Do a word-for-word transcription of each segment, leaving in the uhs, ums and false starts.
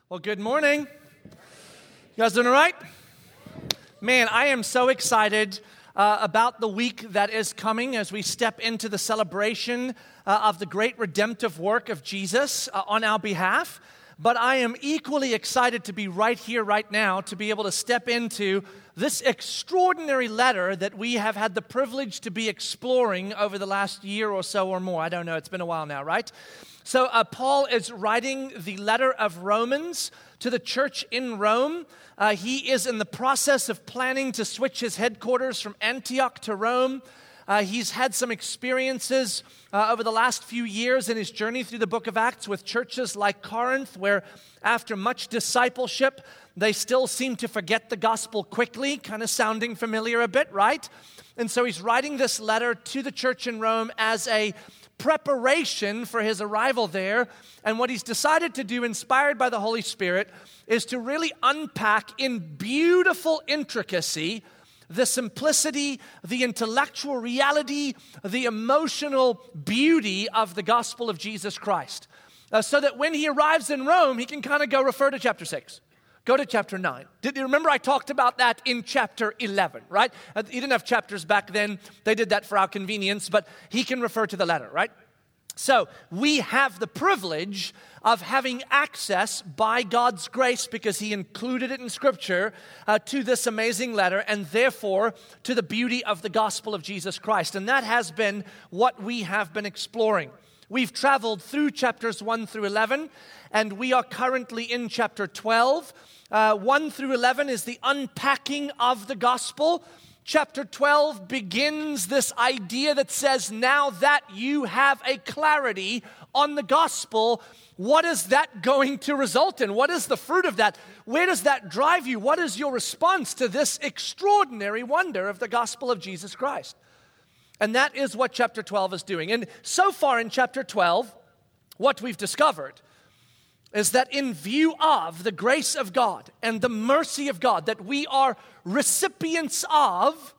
Well, good morning. You guys doing all right? Man, I am so excited uh, about the week that is coming as we step into the celebration uh, of the great redemptive work of Jesus uh, on our behalf. But I am equally excited to be right here, right now, to be able to step into this extraordinary letter that we have had the privilege to be exploring over the last year or so or more. I don't know, it's been a while now, right? So uh, Paul is writing the letter of Romans to the church in Rome. Uh, he is in the process of planning to switch his headquarters from Antioch to Rome. Uh, he's had some experiences uh, over the last few years in his journey through the book of Acts with churches like Corinth, where after much discipleship, they still seem to forget the gospel quickly, kind of sounding familiar a bit, right? And so he's writing this letter to the church in Rome as a preparation for his arrival there. And what he's decided to do, inspired by the Holy Spirit, is to really unpack in beautiful intricacy the simplicity, the intellectual reality, the emotional beauty of the gospel of Jesus Christ. Uh, so that when he arrives in Rome, he can kind of go refer to chapter six. Go to chapter nine. Did you remember I talked about that in chapter eleven, right? Uh, he didn't have chapters back then. They did that for our convenience, but he can refer to the letter, right? So we have the privilege of having access by God's grace, because he included it in Scripture, uh, to this amazing letter, and therefore to the beauty of the gospel of Jesus Christ. And that has been what we have been exploring. We've traveled through chapters one through eleven, and we are currently in chapter twelve. Uh, one through eleven is the unpacking of the gospel. Chapter twelve begins this idea that says, now that you have a clarity on the gospel, what is that going to result in? What is the fruit of that? Where does that drive you? What is your response to this extraordinary wonder of the gospel of Jesus Christ? And that is what chapter twelve is doing. And so far in chapter twelve, what we've discovered is that in view of the grace of God and the mercy of God that we are recipients of,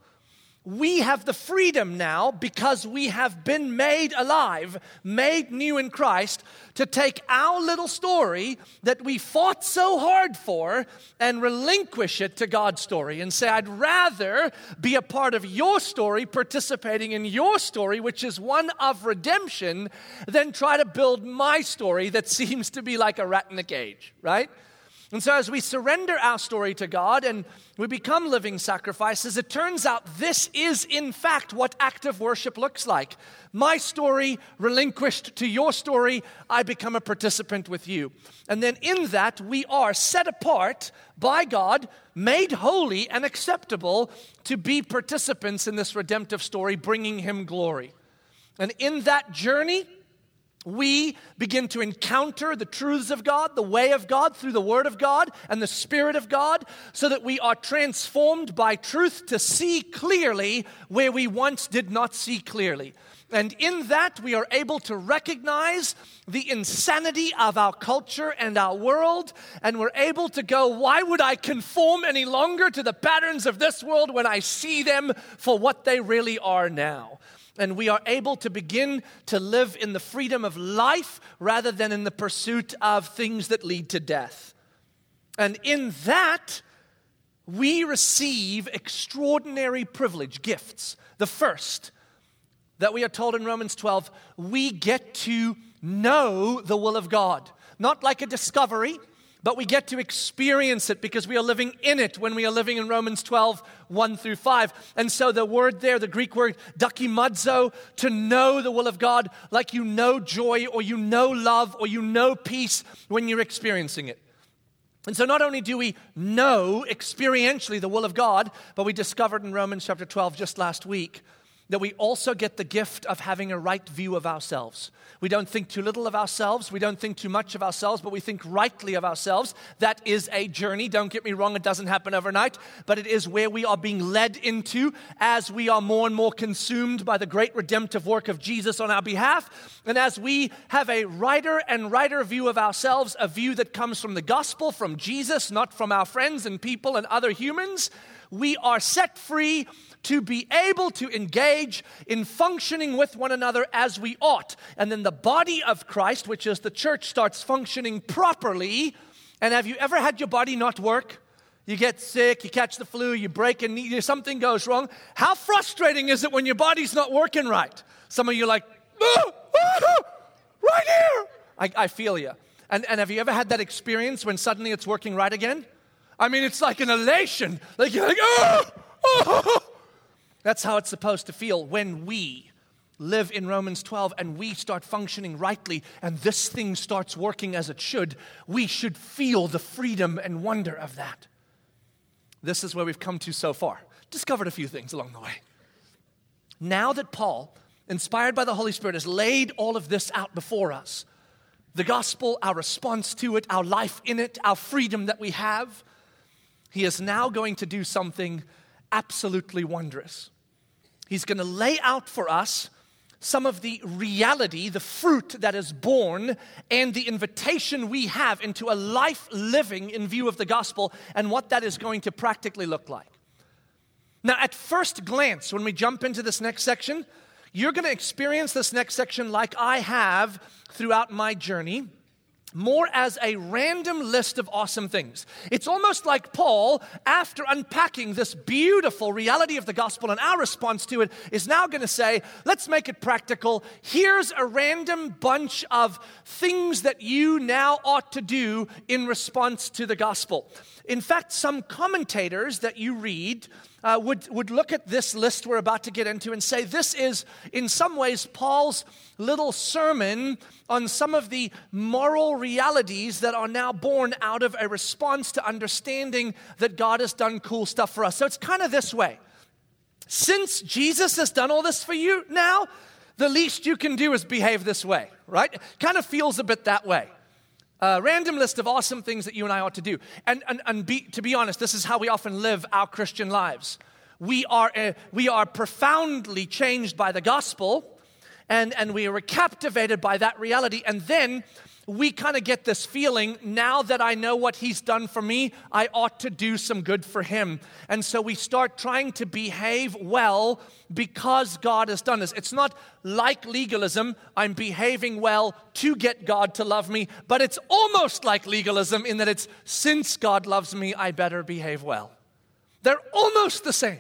we have the freedom now, because we have been made alive, made new in Christ, to take our little story that we fought so hard for and relinquish it to God's story and say, I'd rather be a part of your story, participating in your story, which is one of redemption, than try to build my story that seems to be like a rat in a cage, right? And so as we surrender our story to God and we become living sacrifices, it turns out this is in fact what active worship looks like. My story relinquished to your story, I become a participant with you. And then in that we are set apart by God, made holy and acceptable to be participants in this redemptive story, bringing him glory. And in that journey, we begin to encounter the truths of God, the way of God, through the Word of God and the Spirit of God, so that we are transformed by truth to see clearly where we once did not see clearly. And in that, we are able to recognize the insanity of our culture and our world, and we're able to go, why would I conform any longer to the patterns of this world when I see them for what they really are now? And we are able to begin to live in the freedom of life rather than in the pursuit of things that lead to death. And in that, we receive extraordinary privilege, gifts. The first, that we are told in Romans twelve, we get to know the will of God. Not like a discovery, but we get to experience it because we are living in it when we are living in Romans twelve, one through five. And so the word there, the Greek word dokimazo, to know the will of God, like you know joy or you know love or you know peace when you're experiencing it. And so not only do we know experientially the will of God, but we discovered in Romans chapter twelve just last week that we also get the gift of having a right view of ourselves. We don't think too little of ourselves. We don't think too much of ourselves, but we think rightly of ourselves. That is a journey. Don't get me wrong, it doesn't happen overnight, but it is where we are being led into as we are more and more consumed by the great redemptive work of Jesus on our behalf. And as we have a righter and righter view of ourselves, a view that comes from the gospel, from Jesus, not from our friends and people and other humans, we are set free to be able to engage in functioning with one another as we ought. And then the body of Christ, which is the church, starts functioning properly And have you ever had your body not work? You get sick, you catch the flu, you break a knee, something goes wrong. How frustrating is it when your body's not working right? Some of you are like, oh, oh, right here. I, I feel you. And, and have you ever had that experience when suddenly it's working right again? I mean, it's like an elation. Like you're like, oh, oh. That's how it's supposed to feel when we live in Romans twelve and we start functioning rightly and this thing starts working as it should. We should feel the freedom and wonder of that. This is where we've come to so far. Discovered a few things along the way. Now that Paul, inspired by the Holy Spirit, has laid all of this out before us, the gospel, our response to it, our life in it, our freedom that we have, he is now going to do something absolutely wondrous. He's going to lay out for us some of the reality, the fruit that is born, and the invitation we have into a life living in view of the gospel and what that is going to practically look like. Now, at first glance, when we jump into this next section, you're going to experience this next section like I have throughout my journey, more as a random list of awesome things. It's almost like Paul, after unpacking this beautiful reality of the gospel and our response to it, is now going to say, let's make it practical. Here's a random bunch of things that you now ought to do in response to the gospel. In fact, some commentators that you read uh, would, would look at this list we're about to get into and say this is, in some ways, Paul's little sermon on some of the moral realities that are now born out of a response to understanding that God has done cool stuff for us. So it's kind of this way. Since Jesus has done all this for you now, the least you can do is behave this way, right? Kind of feels a bit that way. A random list of awesome things that you and I ought to do. And, and, and be, to be honest, this is how we often live our Christian lives. We are, uh, we are profoundly changed by the gospel, and, and we are captivated by that reality. And then we kind of get this feeling, now that I know what he's done for me, I ought to do some good for him. And so we start trying to behave well because God has done this. It's not like legalism, I'm behaving well to get God to love me, but it's almost like legalism in that it's, since God loves me, I better behave well. They're almost the same.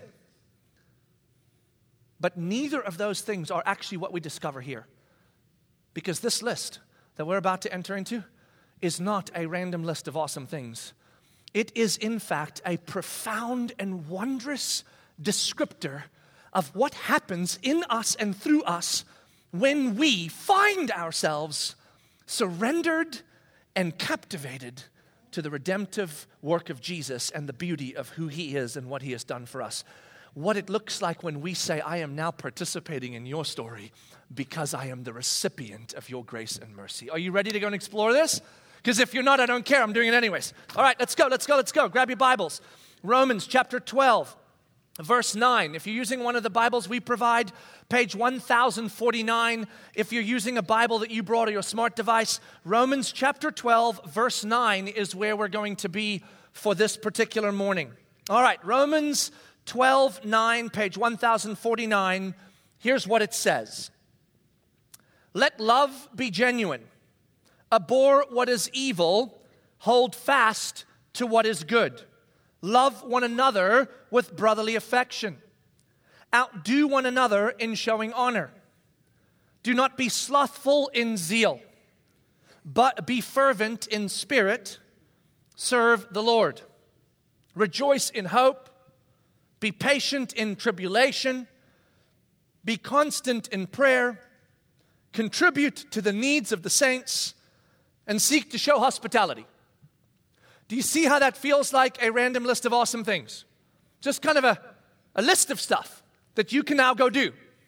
But neither of those things are actually what we discover here. Because this list that we're about to enter into is not a random list of awesome things. It is, in fact, a profound and wondrous descriptor of what happens in us and through us when we find ourselves surrendered and captivated to the redemptive work of Jesus and the beauty of who he is and what he has done for us. What it looks like when we say, I am now participating in your story because I am the recipient of your grace and mercy. Are you ready to go and explore this? Because if you're not, I don't care. I'm doing it anyways. All right, let's go, let's go, let's go. Grab your Bibles. Romans chapter twelve, verse nine. If you're using one of the Bibles we provide, page one thousand forty-nine. If you're using a Bible that you brought or your smart device, Romans chapter twelve, verse nine is where we're going to be for this particular morning. All right, Romans twelve nine, page one thousand forty-nine. Here's what it says. Let love be genuine. Abhor what is evil. Hold fast to what is good. Love one another with brotherly affection. Outdo one another in showing honor. Do not be slothful in zeal, but be fervent in spirit. Serve the Lord. Rejoice in hope. Be patient in tribulation. Be constant in prayer. Contribute to the needs of the saints. And seek to show hospitality. Do you see how that feels like a random list of awesome things? Just kind of a, a list of stuff that you can now go do.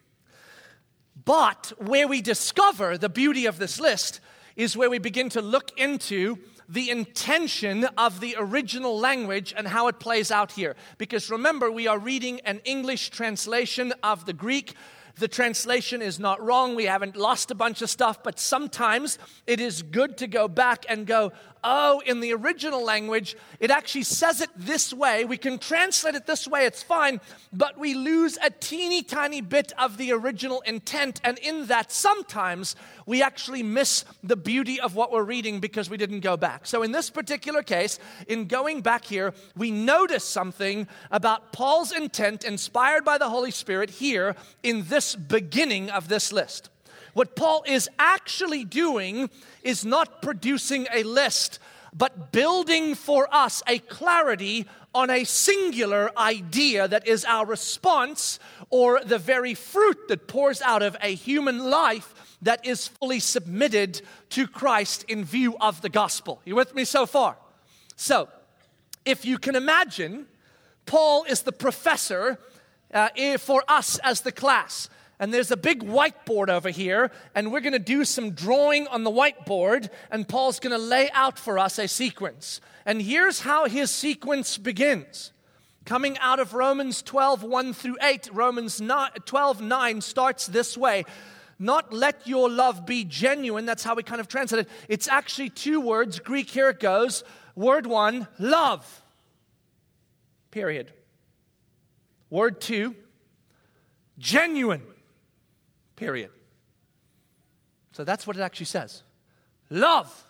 But where we discover the beauty of this list is where we begin to look into the intention of the original language and how it plays out here. Because remember, we are reading an English translation of the Greek. The translation is not wrong. We haven't lost a bunch of stuff, but sometimes it is good to go back and go, O in the original language, it actually says it this way. We can translate it this way, it's fine, but we lose a teeny tiny bit of the original intent, and in that sometimes we actually miss the beauty of what we're reading because we didn't go back. So in this particular case, in going back here, we notice something about Paul's intent inspired by the Holy Spirit here in this beginning of this list. What Paul is actually doing is not producing a list, but building for us a clarity on a singular idea that is our response or the very fruit that pours out of a human life that is fully submitted to Christ in view of the gospel. You with me so far? So, if you can imagine, Paul is the professor uh, for us as the class. And there's a big whiteboard over here, and we're going to do some drawing on the whiteboard, and Paul's going to lay out for us a sequence. And here's how his sequence begins. Coming out of Romans twelve, one through eight, Romans twelve, nine starts this way. Not let your love be genuine. That's how we kind of translate it. It's actually two words. Greek, here it goes. Word one, love. Period. Word two, genuine. Period. So that's what it actually says. Love.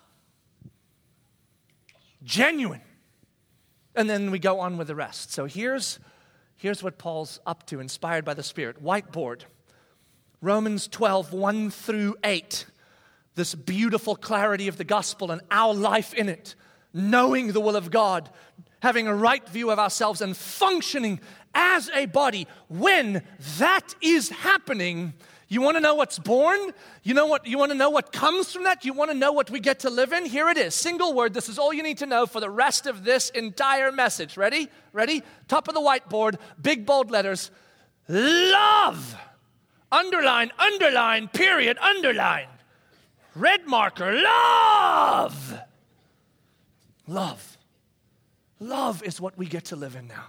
Genuine. And then we go on with the rest. So here's, here's what Paul's up to, inspired by the Spirit. Whiteboard. Romans twelve, one through eight. This beautiful clarity of the gospel and our life in it. Knowing the will of God. Having a right view of ourselves and functioning as a body. When that is happening, you want to know what's born? You know what? You want to know what comes from that? You want to know what we get to live in? Here it is. Single word. This is all you need to know for the rest of this entire message. Ready? Ready? Top of the whiteboard. Big bold letters. Love. Underline, underline, period, underline. Red marker. Love. Love. Love is what we get to live in now.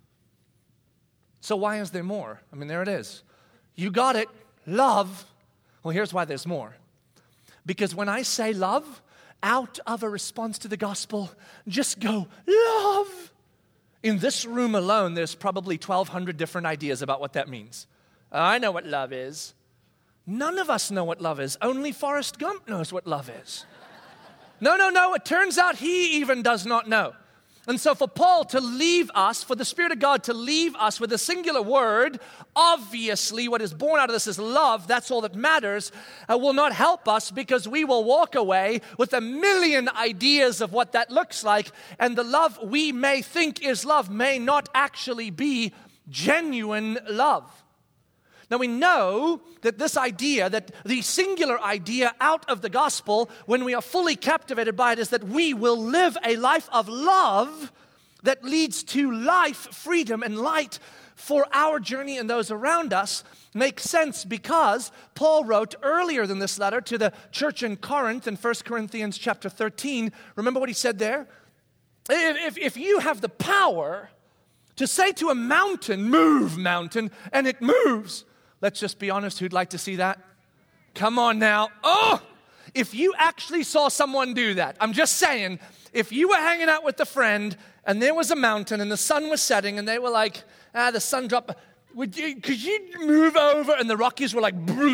So why is there more? I mean, there it is. You got it. Love. Well, here's why there's more. Because when I say love, out of a response to the gospel, just go, love. In this room alone, there's probably twelve hundred different ideas about what that means. I know what love is. None of us know what love is. Only Forrest Gump knows what love is. No, no, no. It turns out he even does not know. And so for Paul to leave us, for the Spirit of God to leave us with a singular word, obviously what is born out of this is love, that's all that matters, uh, will not help us because we will walk away with a million ideas of what that looks like, and the love we may think is love may not actually be genuine love. Now we know that this idea, that the singular idea out of the gospel, when we are fully captivated by it, is that we will live a life of love that leads to life, freedom, and light for our journey and those around us. Makes sense because Paul wrote earlier than this letter to the church in Corinth in First Corinthians chapter thirteen. Remember what he said there? If, if, if you have the power to say to a mountain, move mountain, and it moves. Let's just be honest, who'd like to see that? Come on now. Oh, if you actually saw someone do that, I'm just saying, if you were hanging out with a friend and there was a mountain and the sun was setting and they were like, ah, the sun dropped, would you, could you move over? And the Rockies were like,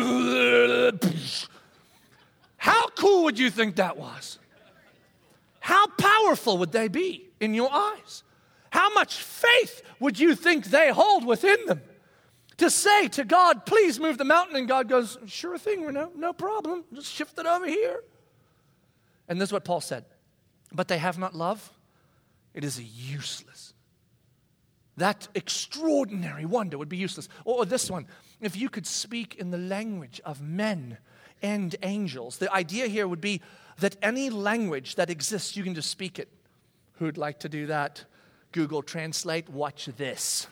how cool would you think that was? How powerful would they be in your eyes? How much faith would you think they hold within them? To say to God, please move the mountain, and God goes, sure thing, no, no problem, just shift it over here. And this is what Paul said, but they have not love, it is useless. That extraordinary wonder would be useless. Or, or this one, if you could speak in the language of men and angels, the idea here would be that any language that exists, you can just speak it. Who'd like to do that? Google Translate, watch this.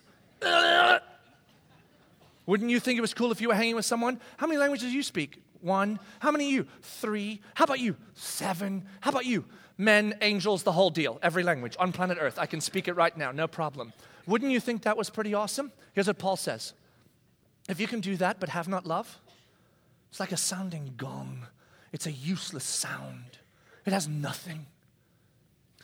Wouldn't you think it was cool if you were hanging with someone? How many languages do you speak? One. How many you? Three. How about you? Seven. How about you? Men, angels, the whole deal. Every language on planet Earth. I can speak it right now, no problem. Wouldn't you think that was pretty awesome? Here's what Paul says. If you can do that but have not love, it's like a sounding gong. It's a useless sound. It has nothing.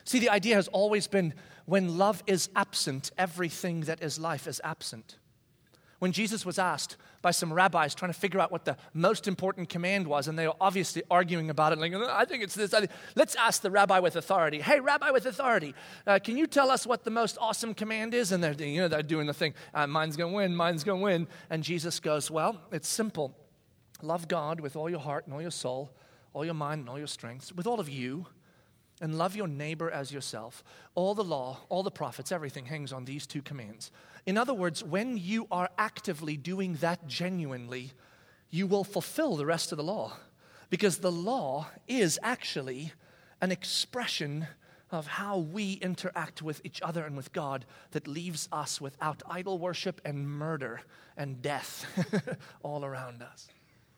See, the idea has always been when love is absent, everything that is life is absent. When Jesus was asked by some rabbis trying to figure out what the most important command was, and they were obviously arguing about it, like, I think it's this. I think. Let's ask the rabbi with authority. Hey, rabbi with authority, uh, can you tell us what the most awesome command is? And they're, you know, they're doing the thing, uh, mine's going to win, mine's going to win. And Jesus goes, well, it's simple. Love God with all your heart and all your soul, all your mind and all your strength, with all of you, and love your neighbor as yourself. All the law, all the prophets, everything hangs on these two commands. In other words, when you are actively doing that genuinely, you will fulfill the rest of the law. Because the law is actually an expression of how we interact with each other and with God that leaves us without idol worship and murder and death all around us.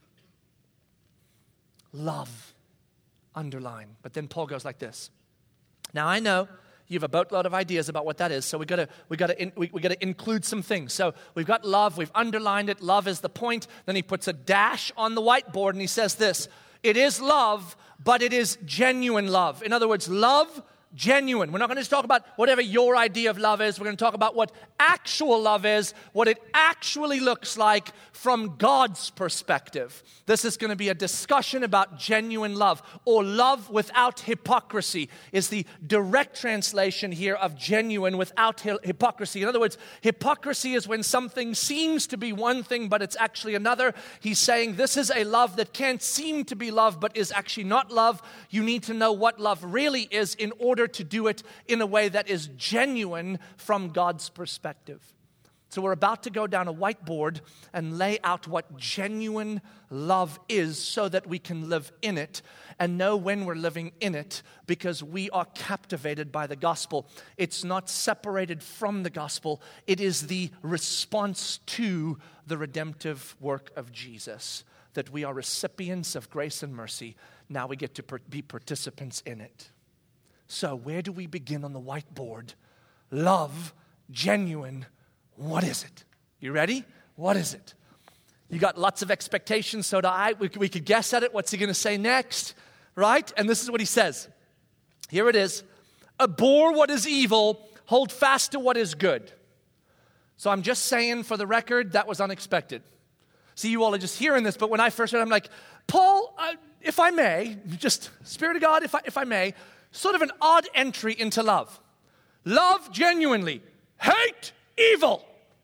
Love, underline. But then Paul goes like this. Now I know you have a boatload of ideas about what that is, so we got to we got to we, we got to include some things. So we've got love, we've underlined it. Love is the point. Then he puts a dash on the whiteboard and he says this: it is love, but it is genuine love. In other words, love, genuine. We're not going to just talk about whatever your idea of love is. We're going to talk about what actual love is, what it actually looks like from God's perspective. This is going to be a discussion about genuine love, or love without hypocrisy is the direct translation here of genuine without hi- hypocrisy. In other words, hypocrisy is when something seems to be one thing, but it's actually another. He's saying this is a love that can't seem to be love, but is actually not love. You need to know what love really is in order to do it in a way that is genuine from God's perspective. So we're about to go down a whiteboard and lay out what genuine love is so that we can live in it and know when we're living in it, because we are captivated by the gospel. It's not separated from the gospel. It is the response to the redemptive work of Jesus, that we are recipients of grace and mercy. Now we get to per- be participants in it. So where do we begin on the whiteboard? Love, genuine. What is it? You ready? What is it? You got lots of expectations, so do I. We, we could guess at it. What's he going to say next? Right? And this is what he says. Here it is. Abhor what is evil, hold fast to what is good. So I'm just saying, for the record, that was unexpected. See, you all are just hearing this, but when I first read it, I'm like, Paul, uh, if I may, just Spirit of God, if I, if I may, sort of an odd entry into love. Love genuinely. Hate evil.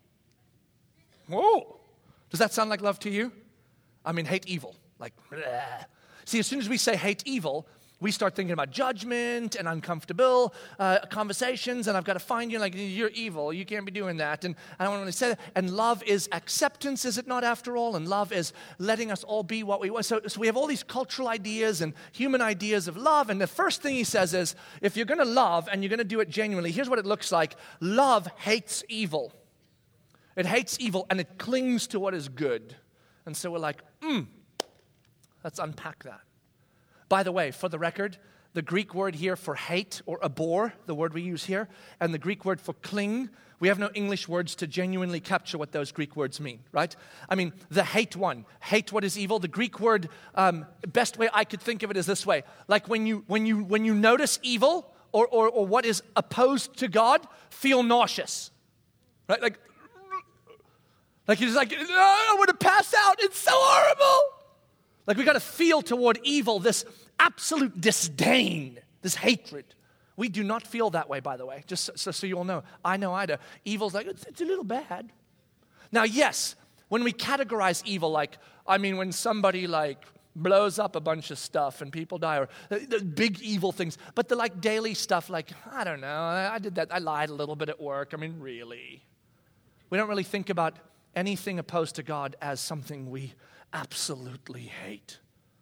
Whoa. Does that sound like love to you? I mean, hate evil. Like, bleh. See, as soon as we say hate evil, we start thinking about judgment and uncomfortable uh, conversations, and I've got to find you, like, you're evil, you can't be doing that, and I don't want to say that. And love is acceptance, is it not, after all? And love is letting us all be what we want. So, so we have all these cultural ideas and human ideas of love, and the first thing he says is, if you're going to love and you're going to do it genuinely, here's what it looks like. Love hates evil. It hates evil, and it clings to what is good. And so we're like, hmm, let's unpack that. By the way, for the record, the Greek word here for hate, or abhor, the word we use here, and the Greek word for cling, we have no English words to genuinely capture what those Greek words mean, right? I mean, the hate one, hate what is evil. The Greek word, um, best way I could think of it is this way. Like when you when you when you notice evil or or, or what is opposed to God, feel nauseous, right? Like, like you're just like, oh, I want to pass out. It's so horrible. Like we got to feel toward evil this absolute disdain, this hatred. We do not feel that way, by the way, just so, so you all know. I know I do. Evil's like, it's, it's a little bad. Now, yes, when we categorize evil, like, I mean, when somebody like blows up a bunch of stuff and people die, or the, the big evil things, but the like daily stuff, like, I don't know, I, I did that, I lied a little bit at work. I mean, really. We don't really think about anything opposed to God as something we absolutely hate.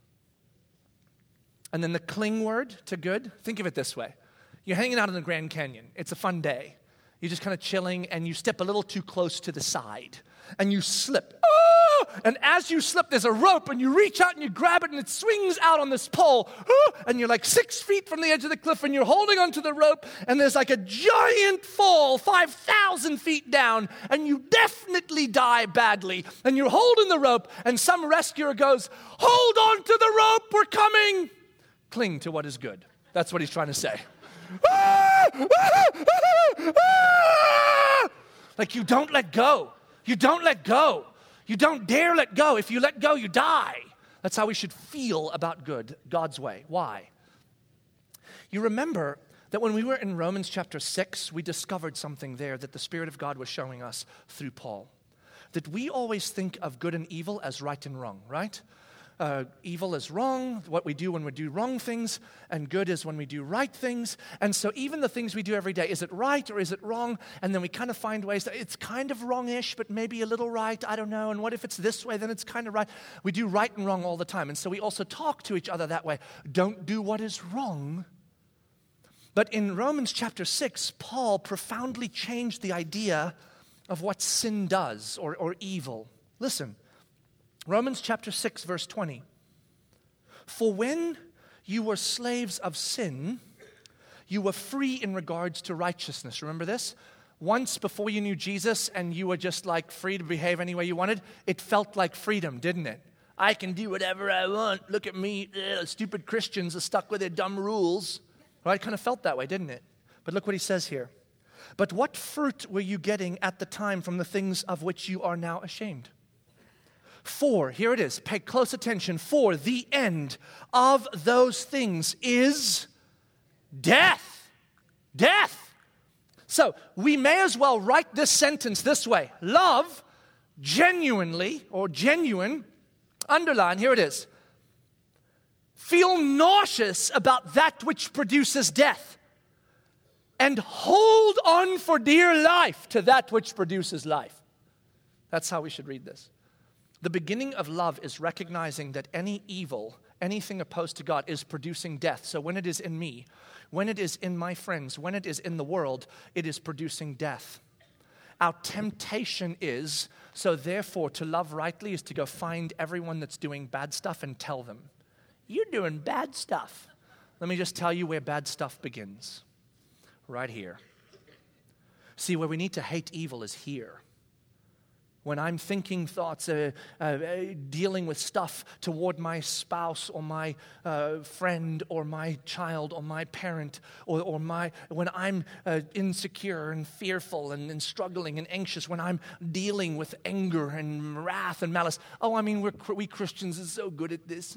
And then the cling word to good, think of it this way. You're hanging out in the Grand Canyon. It's a fun day. You're just kind of chilling, and you step a little too close to the side, and you slip. Oh! And as you slip, there's a rope, and you reach out and you grab it, and it swings out on this pole. Oh! And you're like six feet from the edge of the cliff, and you're holding onto the rope, and there's like a giant fall, five thousand feet down, and you definitely die badly. And you're holding the rope, and some rescuer goes, hold on to the rope, we're coming. Cling to what is good. That's what he's trying to say. Ah! Ah! Ah! Ah! Like you don't let go. You don't let go. You don't dare let go. If you let go, you die. That's how we should feel about good, God's way. Why? You remember that when we were in Romans chapter six, we discovered something there that the Spirit of God was showing us through Paul. That we always think of good and evil as right and wrong, right? Uh, evil is wrong, what we do when we do wrong things, and good is when we do right things. And so even the things we do every day, is it right or is it wrong? And then we kind of find ways that it's kind of wrong-ish, but maybe a little right, I don't know. And what if it's this way, then it's kind of right. We do right and wrong all the time. And so we also talk to each other that way. Don't do what is wrong. But in Romans chapter six, Paul profoundly changed the idea of what sin does or, or evil. Listen. Romans chapter six, verse twenty. For when you were slaves of sin, you were free in regards to righteousness. Remember this? Once before you knew Jesus and you were just like free to behave any way you wanted, it felt like freedom, didn't it? I can do whatever I want. Look at me. Ugh, stupid Christians are stuck with their dumb rules. Right? It kind of felt that way, didn't it? But look what he says here. But what fruit were you getting at the time from the things of which you are now ashamed? For, here it is, pay close attention, for the end of those things is death. Death. So, we may as well write this sentence this way. Love, genuinely, or genuine, underline, here it is. Feel nauseous about that which produces death, and hold on for dear life to that which produces life. That's how we should read this. The beginning of love is recognizing that any evil, anything opposed to God, is producing death. So when it is in me, when it is in my friends, when it is in the world, it is producing death. Our temptation is, so therefore to love rightly is to go find everyone that's doing bad stuff and tell them, you're doing bad stuff. Let me just tell you where bad stuff begins. Right here. See, where we need to hate evil is here. When I'm thinking thoughts, uh, uh, dealing with stuff toward my spouse or my uh, friend or my child or my parent or, or my, when I'm uh, insecure and fearful and, and struggling and anxious, when I'm dealing with anger and wrath and malice. Oh, I mean, we're, we Christians are so good at this.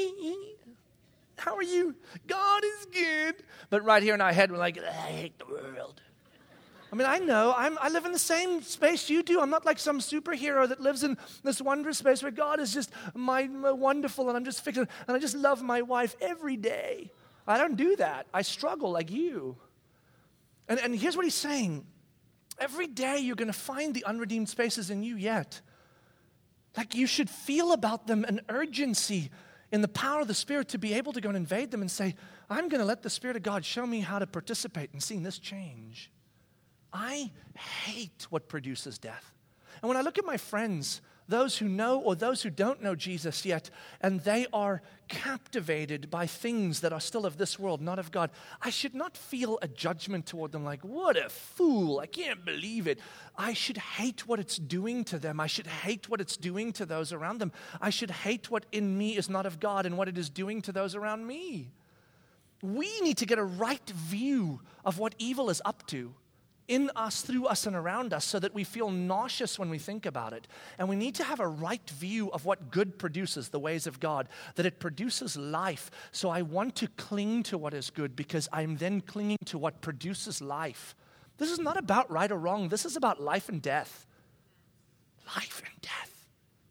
How are you? God is good. But right here in our head, we're like, I hate the world. I mean, I know, I'm, I live in the same space you do. I'm not like some superhero that lives in this wondrous space where God is just my, my wonderful and I'm just fixing, and I just love my wife every day. I don't do that. I struggle like you. And, and here's what he's saying. Every day you're going to find the unredeemed spaces in you yet. Like you should feel about them an urgency in the power of the Spirit to be able to go and invade them and say, I'm going to let the Spirit of God show me how to participate in seeing this change. I hate what produces death. And when I look at my friends, those who know or those who don't know Jesus yet, and they are captivated by things that are still of this world, not of God, I should not feel a judgment toward them like, what a fool, I can't believe it. I should hate what it's doing to them. I should hate what it's doing to those around them. I should hate what in me is not of God and what it is doing to those around me. We need to get a right view of what evil is up to. In us, through us, and around us so that we feel nauseous when we think about it. And we need to have a right view of what good produces, the ways of God, that it produces life. So I want to cling to what is good because I'm then clinging to what produces life. This is not about right or wrong. This is about life and death. Life and death.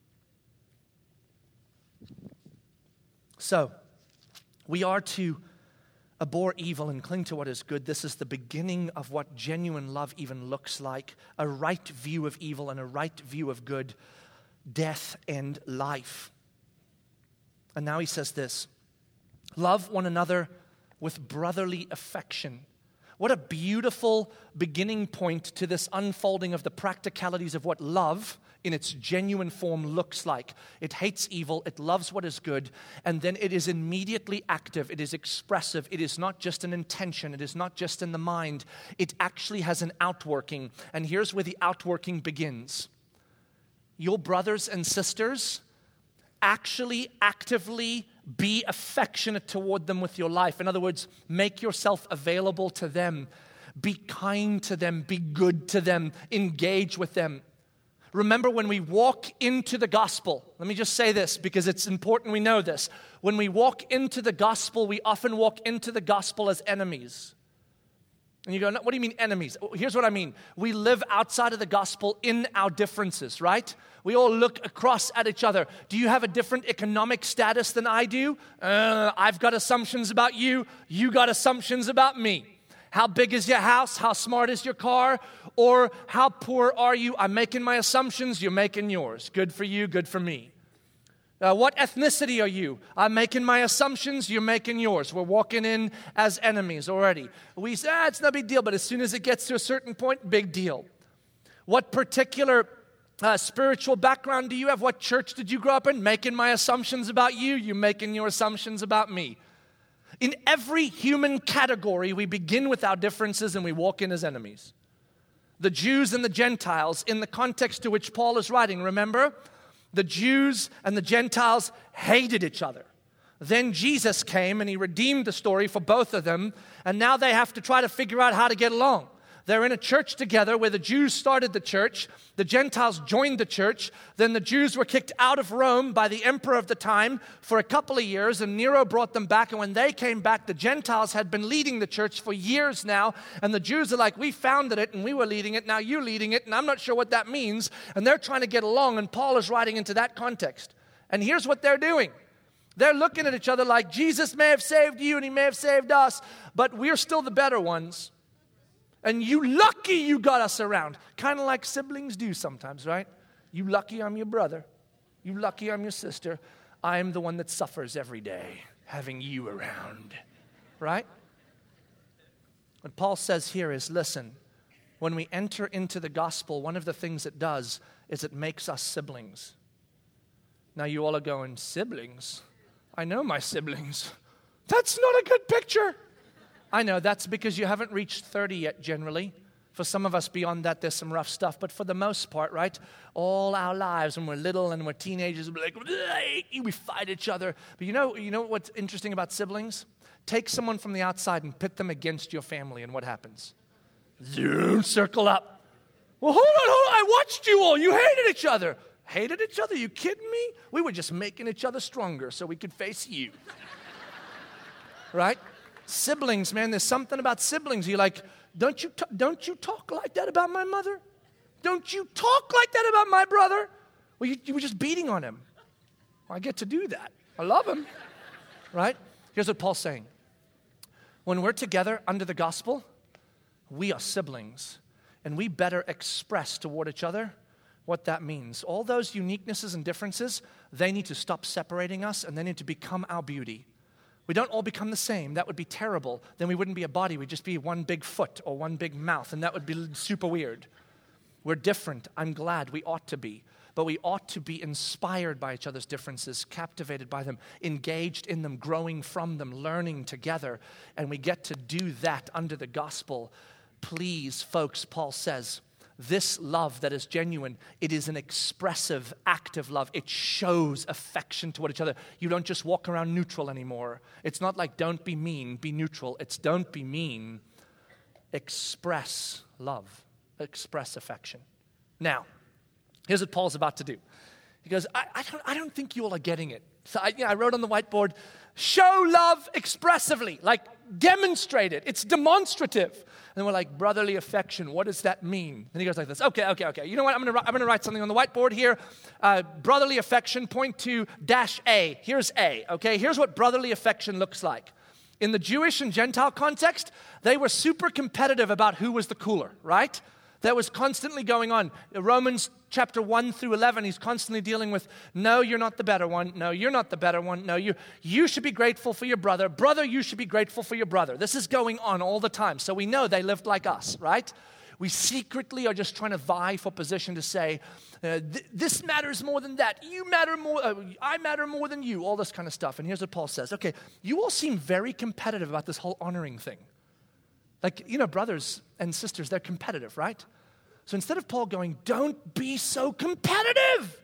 So, we are to abhor evil and cling to what is good. This is the beginning of what genuine love even looks like. A right view of evil and a right view of good, death and life. And now he says this, love one another with brotherly affection. What a beautiful beginning point to this unfolding of the practicalities of what love in its genuine form looks like. It hates evil, it loves what is good, and then it is immediately active, it is expressive, it is not just an intention, it is not just in the mind, it actually has an outworking. And here's where the outworking begins. Your brothers and sisters actually actively be affectionate toward them with your life. In other words, make yourself available to them. Be kind to them. Be good to them. Engage with them. Remember, when we walk into the gospel, let me just say this because it's important we know this. When we walk into the gospel, we often walk into the gospel as enemies. And you go, what do you mean enemies? Here's what I mean. We live outside of the gospel in our differences, right? We all look across at each other. Do you have a different economic status than I do? Uh, I've got assumptions about you. You got assumptions about me. How big is your house? How smart is your car? Or how poor are you? I'm making my assumptions. You're making yours. Good for you, good for me. Uh, what ethnicity are you? I'm making my assumptions, you're making yours. We're walking in as enemies already. We say, ah, it's no big deal, but as soon as it gets to a certain point, big deal. What particular uh, spiritual background do you have? What church did you grow up in? Making my assumptions about you, you're making your assumptions about me. In every human category, we begin with our differences and we walk in as enemies. The Jews and the Gentiles, in the context to which Paul is writing, remember? The Jews and the Gentiles hated each other. Then Jesus came and he redeemed the story for both of them, and now they have to try to figure out how to get along. They're in a church together where the Jews started the church, the Gentiles joined the church, then the Jews were kicked out of Rome by the emperor of the time for a couple of years, and Nero brought them back, and when they came back, the Gentiles had been leading the church for years now, and the Jews are like, we founded it, and we were leading it, now you're leading it, and I'm not sure what that means, and they're trying to get along, and Paul is writing into that context. And here's what they're doing. They're looking at each other like, Jesus may have saved you, and he may have saved us, but we're still the better ones. And you lucky you got us around. Kind of like siblings do sometimes, right? You lucky I'm your brother. You lucky I'm your sister. I am the one that suffers every day having you around, right? What Paul says here is, listen, when we enter into the gospel, one of the things it does is it makes us siblings. Now you all are going, siblings? I know my siblings. That's not a good picture. I know, that's because you haven't reached thirty yet generally. For some of us beyond that, there's some rough stuff. But for the most part, right, all our lives when we're little and we're teenagers, we're like, we fight each other. But you know, you know what's interesting about siblings? Take someone from the outside and pit them against your family, and what happens? Zoom, circle up. Well, hold on, hold on, I watched you all. You hated each other. Hated each other? You kidding me? We were just making each other stronger so we could face you. Right? Siblings, man, there's something about siblings. You're like, don't you, t- don't you talk like that about my mother? Don't you talk like that about my brother? Well, you, you were just beating on him. Well, I get to do that. I love him. Right? Here's what Paul's saying. When we're together under the gospel, we are siblings. And we better express toward each other what that means. All those uniquenesses and differences, they need to stop separating us, and they need to become our beauty. We don't all become the same. That would be terrible. Then we wouldn't be a body. We'd just be one big foot or one big mouth, and that would be super weird. We're different. I'm glad. We ought to be. But we ought to be inspired by each other's differences, captivated by them, engaged in them, growing from them, learning together. And we get to do that under the gospel. Please, folks, Paul says, this love that is genuine, it is an expressive, active love. It shows affection toward each other. You don't just walk around neutral anymore. It's not like don't be mean, be neutral. It's don't be mean. Express love. Express affection. Now, here's what Paul's about to do. He goes, I, I, don't, I don't think you all are getting it. So I, you know, I wrote on the whiteboard, show love expressively, like demonstrate it. It's demonstrative. And we're like, brotherly affection, what does that mean? And he goes like this, okay, okay, okay. You know what, I'm going to I'm gonna write something on the whiteboard here. Uh, brotherly affection, point to dash A. Here's A, okay? Here's what brotherly affection looks like. In the Jewish and Gentile context, they were super competitive about who was the cooler, right? That was constantly going on. Romans chapter one through eleven, he's constantly dealing with, no, you're not the better one. No, you're not the better one. No, you you should be grateful for your brother. Brother, you should be grateful for your brother. This is going on all the time. So we know they lived like us, right? We secretly are just trying to vie for position to say, uh, th- this matters more than that. You matter more, uh, I matter more than you, all this kind of stuff. And here's what Paul says. Okay, you all seem very competitive about this whole honoring thing. Like, you know, brothers and sisters, they're competitive, right? So instead of Paul going, don't be so competitive,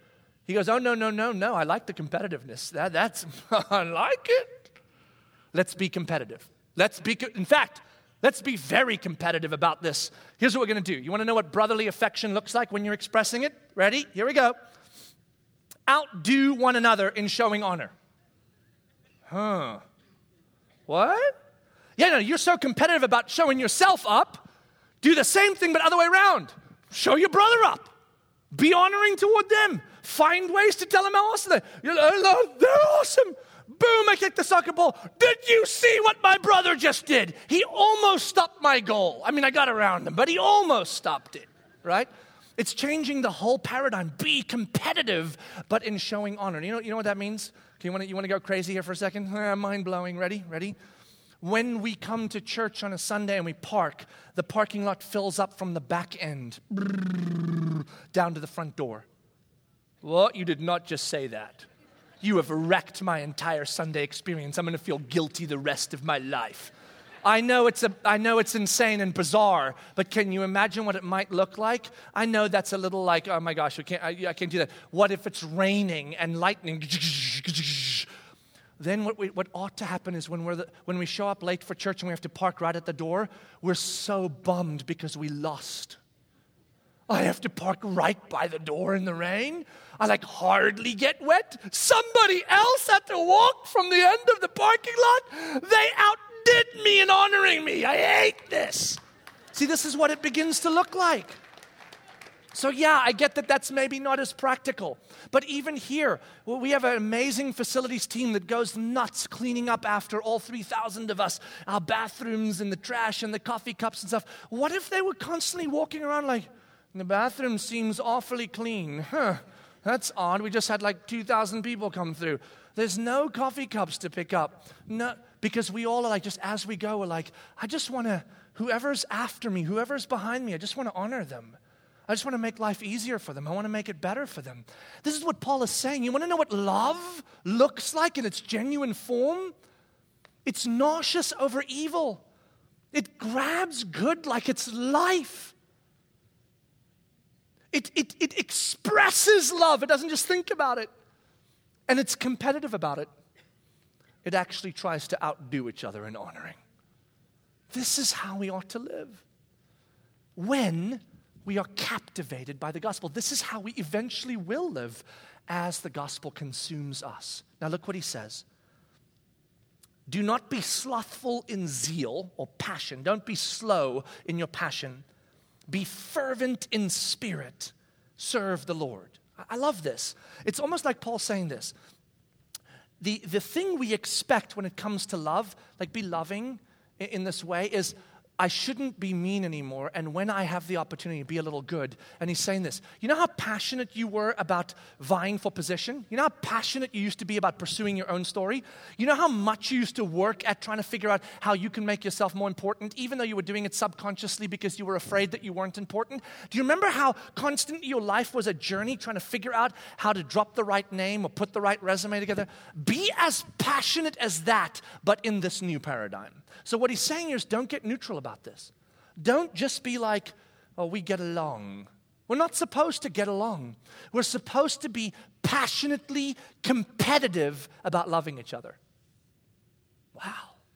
He goes, oh, no, no, no, no. I like the competitiveness. That, that's, I like it. Let's be competitive. Let's be, in fact, let's be very competitive about this. Here's what we're going to do. You want to know what brotherly affection looks like when you're expressing it? Ready? Here we go. Outdo one another in showing honor. Huh. What? Yeah, no, you're so competitive about showing yourself up. Do the same thing, but other way around. Show your brother up. Be honoring toward them. Find ways to tell them how awesome they are. You're like, they're awesome. Boom, I kicked the soccer ball. Did you see what my brother just did? He almost stopped my goal. I mean, I got around him, but he almost stopped it, right? It's changing the whole paradigm. Be competitive, but in showing honor. You know, you know what that means? Okay, you want to, you want to go crazy here for a second? Ah, mind-blowing. Ready? Ready? When we come to church on a Sunday and we park, the parking lot fills up from the back end down to the front door. Well, you did not just say that. You have wrecked my entire Sunday experience. I'm going to feel guilty the rest of my life. I know it's a, I know it's insane and bizarre, but can you imagine what it might look like? I know that's a little like, oh my gosh, I can't, I, I can't do that. What if it's raining and lightning? Then what, we, what ought to happen is when, we're the, when we show up late for church and we have to park right at the door, we're so bummed because we lost. I have to park right by the door in the rain. I like hardly get wet. Somebody else had to walk from the end of the parking lot. They outdid me in honoring me. I hate this. See, this is what it begins to look like. So yeah, I get that that's maybe not as practical. But even here, well, we have an amazing facilities team that goes nuts cleaning up after all three thousand of us, our bathrooms and the trash and the coffee cups and stuff. What if they were constantly walking around like, the bathroom seems awfully clean. Huh, that's odd. We just had like two thousand people come through. There's no coffee cups to pick up. No, because we all are like, just as we go, we're like, I just want to, whoever's after me, whoever's behind me, I just want to honor them. I just want to make life easier for them. I want to make it better for them. This is what Paul is saying. You want to know what love looks like in its genuine form? It's nauseous over evil. It grabs good like it's life. It, it, it expresses love. It doesn't just think about it. And it's competitive about it. It actually tries to outdo each other in honoring. This is how we ought to live. When we are captivated by the gospel. This is how we eventually will live as the gospel consumes us. Now look what he says. Do not be slothful in zeal or passion. Don't be slow in your passion. Be fervent in spirit. Serve the Lord. I love this. It's almost like Paul saying this. The, the thing we expect when it comes to love, like be loving in, in this way, is I shouldn't be mean anymore, and when I have the opportunity, be a little good. And he's saying this. You know how passionate you were about vying for position? You know how passionate you used to be about pursuing your own story? You know how much you used to work at trying to figure out how you can make yourself more important, even though you were doing it subconsciously because you were afraid that you weren't important? Do you remember how constantly your life was a journey trying to figure out how to drop the right name or put the right resume together? Be as passionate as that, but in this new paradigm. So what he's saying is don't get neutral about this. Don't just be like, oh, we get along. We're not supposed to get along. We're supposed to be passionately competitive about loving each other. Wow.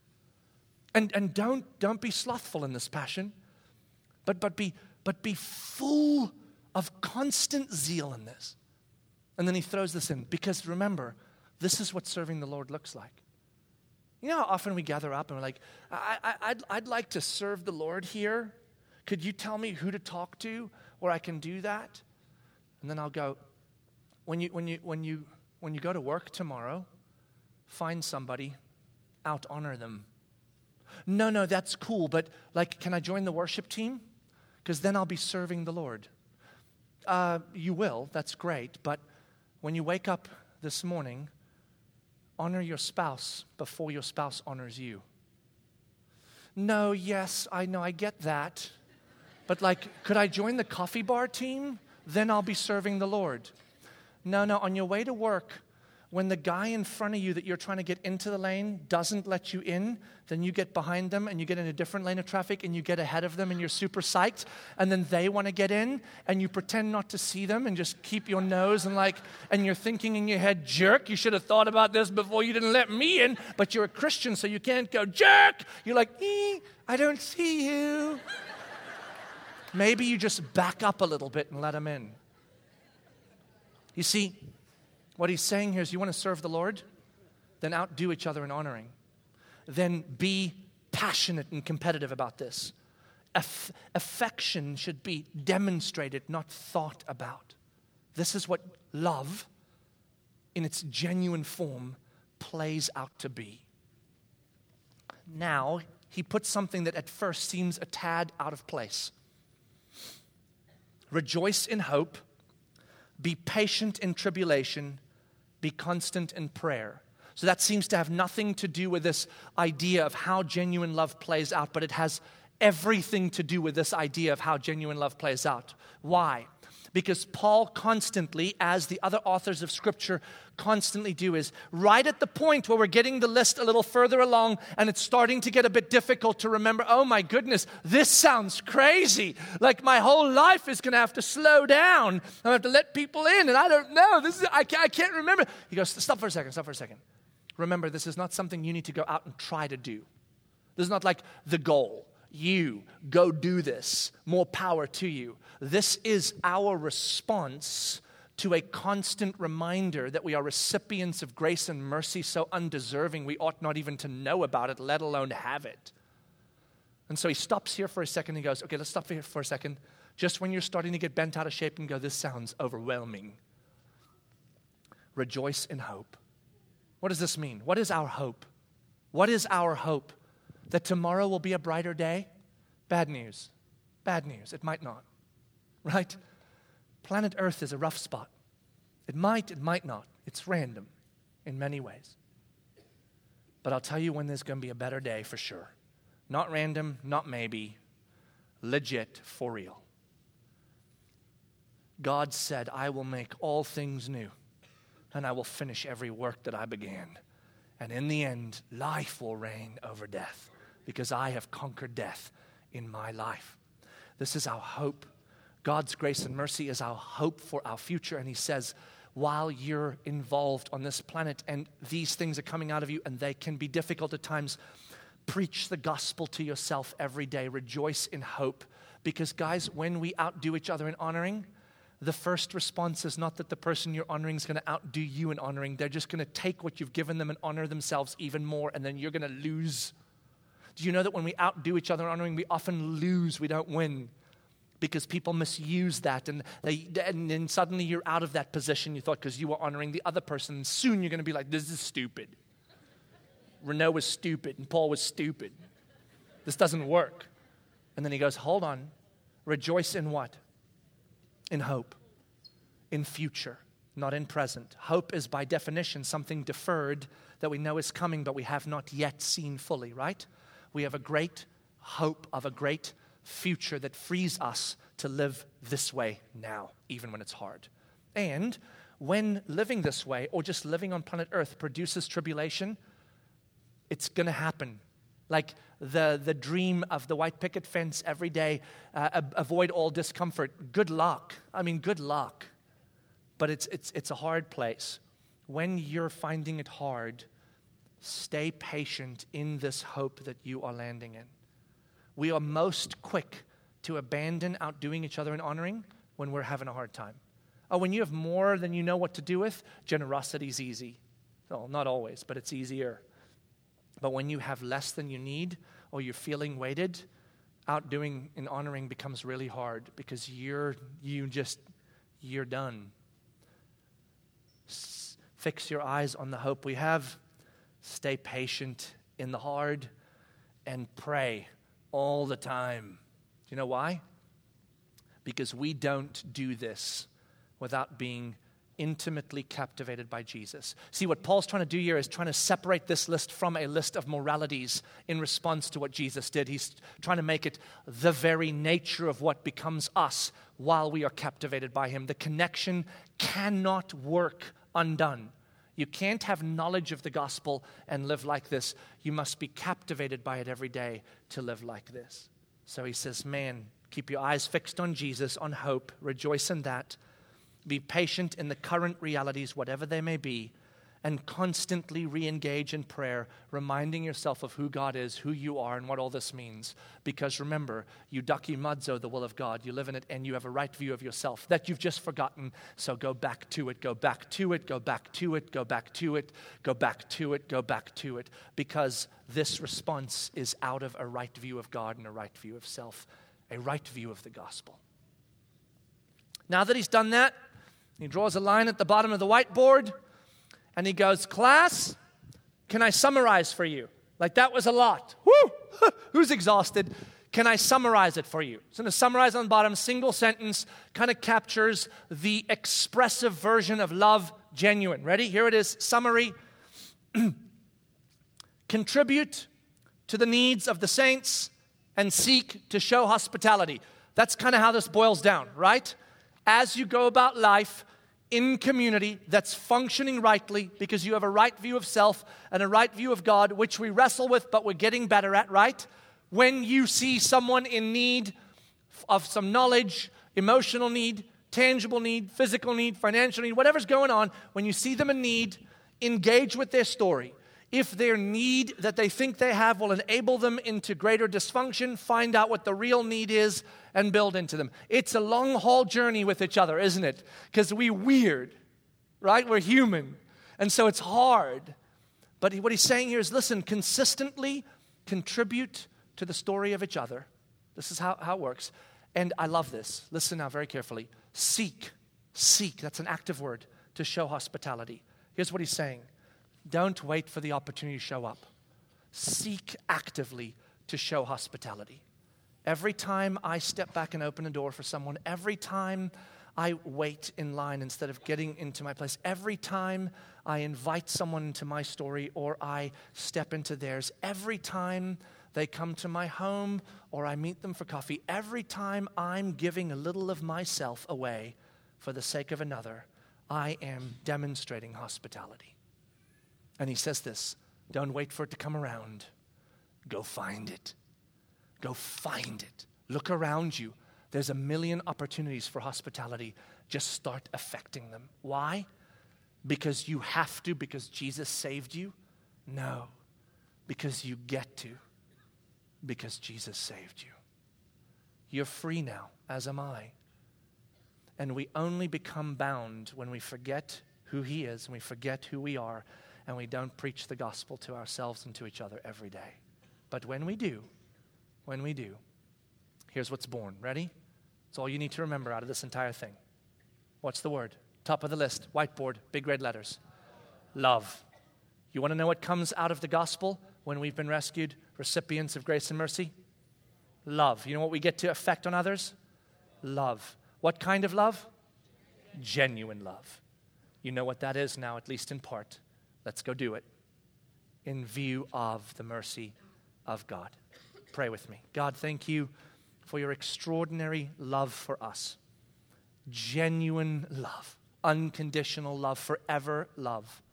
And and don't don't be slothful in this passion, but but be but be full of constant zeal in this. And then he throws this in because remember, this is what serving the Lord looks like. You know how often we gather up and we're like, I, I, I'd, I'd like to serve the Lord here. Could you tell me who to talk to where I can do that? And then I'll go, when you, when you, when you, when you go to work tomorrow, find somebody, out honor them. No, no, that's cool, but like, can I join the worship team? Because then I'll be serving the Lord. Uh, you will, that's great, but when you wake up this morning, honor your spouse before your spouse honors you. No, yes, I know, I get that. But like, could I join the coffee bar team? Then I'll be serving the Lord. No, no, on your way to work, When the guy in front of you that you're trying to get into the lane doesn't let you in, then you get behind them and you get in a different lane of traffic and you get ahead of them and you're super psyched, and then they want to get in and you pretend not to see them and just keep your nose and like, and you're thinking in your head, jerk, you should have thought about this before you didn't let me in, but you're a Christian so you can't go, jerk. You're like, ee, I don't see you. Maybe you just back up a little bit and let them in. You see, what he's saying here is you want to serve the Lord? Then outdo each other in honoring. Then be passionate and competitive about this. Aff- affection should be demonstrated, not thought about. This is what love, in its genuine form, plays out to be. Now, he puts something that at first seems a tad out of place. Rejoice in hope. Be patient in tribulation. Be constant in prayer. So that seems to have nothing to do with this idea of how genuine love plays out, but it has everything to do with this idea of how genuine love plays out. Why? Because Paul constantly, as the other authors of Scripture constantly do, is right at the point where we're getting the list a little further along and it's starting to get a bit difficult to remember, oh my goodness, this sounds crazy. Like my whole life is going to have to slow down. I'm going to have to let people in and I don't know. This is I can't, I can't remember. He goes, stop for a second, stop for a second. Remember, this is not something you need to go out and try to do. This is not like the goal. You, go do this. More power to you. This is our response to a constant reminder that we are recipients of grace and mercy so undeserving we ought not even to know about it, let alone have it. And so he stops here for a second and he goes, okay, let's stop here for a second. Just when you're starting to get bent out of shape and go, this sounds overwhelming. Rejoice in hope. What does this mean? What is our hope? What is our hope? That tomorrow will be a brighter day? Bad news. Bad news. It might not. Right? Planet Earth is a rough spot. It might, it might not. It's random in many ways. But I'll tell you when there's going to be a better day for sure. Not random, not maybe. Legit, for real. God said, I will make all things new, and I will finish every work that I began. And in the end, life will reign over death. Because I have conquered death in my life. This is our hope. God's grace and mercy is our hope for our future. And he says, while you're involved on this planet and these things are coming out of you and they can be difficult at times, preach the gospel to yourself every day. Rejoice in hope. Because guys, when we outdo each other in honoring, the first response is not that the person you're honoring is going to outdo you in honoring. They're just going to take what you've given them and honor themselves even more, and then you're going to lose. Do you know that when we outdo each other in honoring, we often lose, we don't win? Because people misuse that, and they, and then suddenly you're out of that position you thought because you were honoring the other person, and soon you're going to be like, this is stupid. Renault was stupid, and Paul was stupid. This doesn't work. And then he goes, hold on. Rejoice in what? In hope. In future, not in present. Hope is by definition something deferred that we know is coming, but we have not yet seen fully, right? We have a great hope of a great future that frees us to live this way now, even when it's hard. And when living this way, or just living on planet Earth, produces tribulation, it's going to happen. Like the, the dream of the white picket fence every day, uh, avoid all discomfort. Good luck. I mean, good luck. But it's it's it's a hard place. When you're finding it hard, stay patient in this hope that you are landing in. We are most quick to abandon outdoing each other in honoring when we're having a hard time. Oh, when you have more than you know what to do with, generosity is easy. Well, not always, but it's easier. But when you have less than you need or you're feeling weighted, outdoing in honoring becomes really hard because you're you just you're done. S- fix your eyes on the hope we have. Stay patient in the hard and pray all the time. Do you know why? Because we don't do this without being intimately captivated by Jesus. See, what Paul's trying to do here is trying to separate this list from a list of moralities in response to what Jesus did. He's trying to make it the very nature of what becomes us while we are captivated by him. The connection cannot work undone. You can't have knowledge of the gospel and live like this. You must be captivated by it every day to live like this. So he says, man, keep your eyes fixed on Jesus, on hope. Rejoice in that. Be patient in the current realities, whatever they may be, and constantly re-engage in prayer, reminding yourself of who God is, who you are, and what all this means. Because remember, eudakimazo, the will of God, you live in it, and you have a right view of yourself that you've just forgotten. So go back to it, go back to it, go back to it, go back to it, go back to it, go back to it, because this response is out of a right view of God and a right view of self, a right view of the gospel. Now that he's done that, he draws a line at the bottom of the whiteboard, and he goes, class, can I summarize for you? Like, that was a lot. Woo! Who's exhausted? Can I summarize it for you? So to summarize on the bottom, single sentence, kind of captures the expressive version of love, genuine. Ready? Here it is. Summary. Contribute to the needs of the saints and seek to show hospitality. That's kind of how this boils down, right? As you go about life, in community that's functioning rightly because you have a right view of self and a right view of God, which we wrestle with, but we're getting better at, right? When you see someone in need of some knowledge, emotional need, tangible need, physical need, financial need, whatever's going on, when you see them in need, engage with their story. If their need that they think they have will enable them into greater dysfunction, find out what the real need is and build into them. It's a long haul journey with each other, isn't it? Because we're weird, right? We're human. And so it's hard. But what he's saying here is, listen, consistently contribute to the story of each other. This is how, how it works. And I love this. Listen now very carefully. Seek. Seek. That's an active word to show hospitality. Here's what he's saying. Don't wait for the opportunity to show up. Seek actively to show hospitality. Every time I step back and open a door for someone, every time I wait in line instead of getting into my place, every time I invite someone into my story or I step into theirs, every time they come to my home or I meet them for coffee, every time I'm giving a little of myself away for the sake of another, I am demonstrating hospitality. And he says this, don't wait for it to come around. Go find it. Go find it. Look around you. There's a million opportunities for hospitality. Just start affecting them. Why? Because you have to, because Jesus saved you? No. Because you get to. Because Jesus saved you. You're free now, as am I. And we only become bound when we forget who he is and we forget who we are and we don't preach the gospel to ourselves and to each other every day. But when we do, when we do, here's what's born. Ready? It's all you need to remember out of this entire thing. What's the word? Top of the list, whiteboard, big red letters. Love. You want to know what comes out of the gospel when we've been rescued, recipients of grace and mercy? Love. You know what we get to affect on others? Love. What kind of love? Genuine love. You know what that is now, at least in part. Let's go do it in view of the mercy of God. Pray with me. God, thank you for your extraordinary love for us. Genuine love, unconditional love, forever love.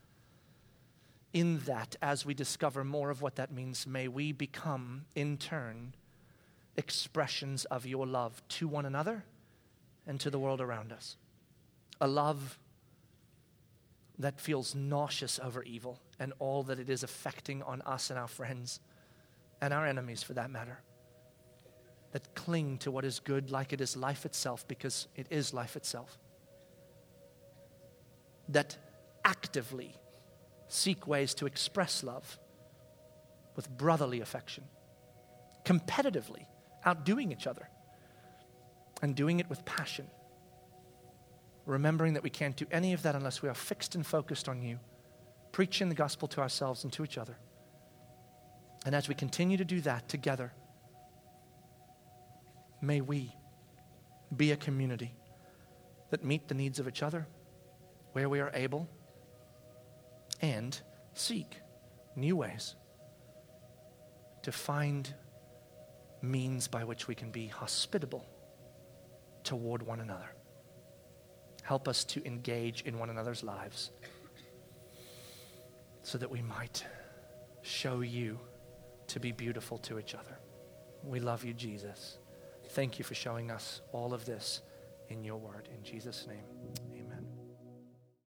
In that, as we discover more of what that means, may we become, in turn, expressions of your love to one another and to the world around us. A love that feels nauseous over evil and all that it is affecting on us and our friends and our enemies for that matter. That cling to what is good like it is life itself because it is life itself. That actively seek ways to express love with brotherly affection, competitively outdoing each other and doing it with passion. Remembering that we can't do any of that unless we are fixed and focused on you, preaching the gospel to ourselves and to each other. And as we continue to do that together, may we be a community that meet the needs of each other where we are able and seek new ways to find means by which we can be hospitable toward one another. Help us to engage in one another's lives. so that we might show you to be beautiful to each other. We love you, Jesus. Thank you for showing us all of this in your word. In Jesus' name.